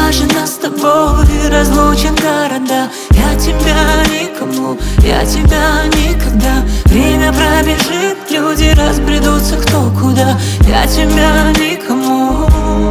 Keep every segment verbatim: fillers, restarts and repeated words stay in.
даже нас с тобой разлучат города. Я тебя никому, я тебя никогда. Время пробежит, люди разбредутся кто куда. Я тебя никому.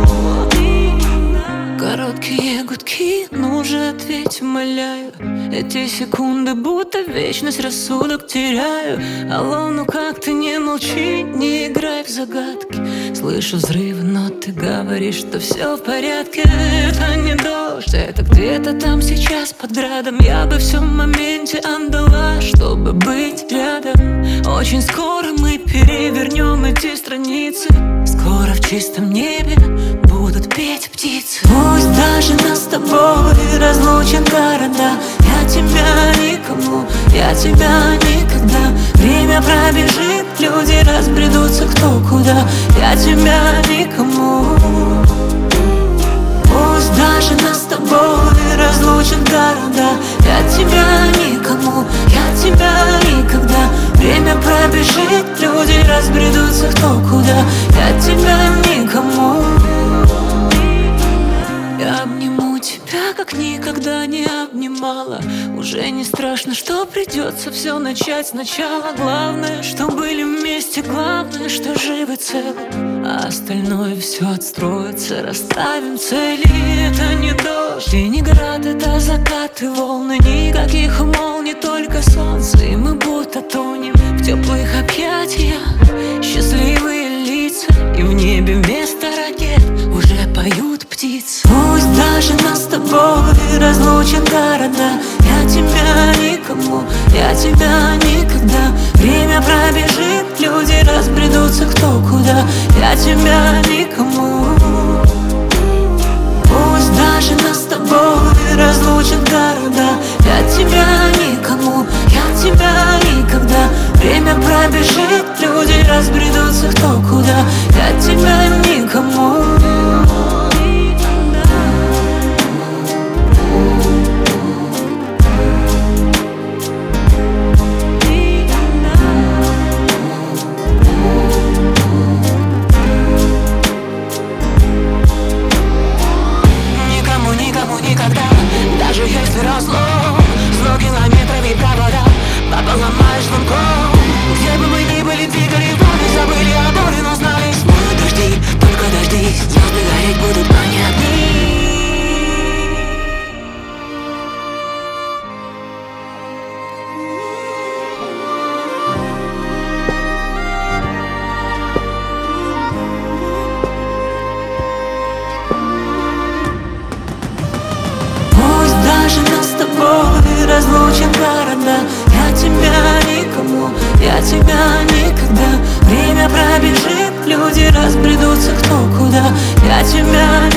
Короткие гудки, ну же ответь, умоляю. Эти секунды будто вечность, рассудок теряю. Алло, ну как ты, не молчи, не играй в загадки. Слышу взрывы, но ты говоришь, что все в порядке. Это не дождь, это где-то там сейчас под градом. Я бы все в моменте отдала, чтобы быть рядом. Очень скоро мы перевернем эти страницы. Скоро в чистом небе будут петь птицы. Пусть даже нас с тобой разлучат города. Я тебя никому, я тебя никогда. Время пробежит, люди разбредутся кто куда. Я тебя никому. Пусть даже нас с тобой разлучат города. Я тебя никому, я тебя никогда. Время пробежит, люди разбредутся кто куда. Я тебя никому. Я обниму тебя, как никогда не обнимала. Уже не страшно, что придется все начать сначала. Главное, что были вместе, главное, что живы целы. А остальное все отстроится, расставим цели. Это не дождь и не град, это закат и волны. Никаких молний, только солнце, и мы будто тонем в теплых объятиях. Счастливые лица, и в небе вместо ракет уже поют птицы. Пусть даже нас с тобой разлучат города. Я тебя никому, я тебя никогда. Время пробежит, люди разбредутся кто куда. Я тебя никому. Пусть даже нас с тобой разлучат города. Я тебя никому, я тебя никогда. Время пробежит, люди разбредутся кто куда. Я тебя никому. Никогда, даже если разлом, сто километров и провода пополомаешь звонком. Где бы мы ни были, двигали волны, забыли о боли, но знали, смоют дожди, только дожди, звезды гореть будут понятны. Даже нас с тобой разлучат города. Я тебя никому, я тебя никогда. Время пробежит, люди разбредутся кто куда. Я тебя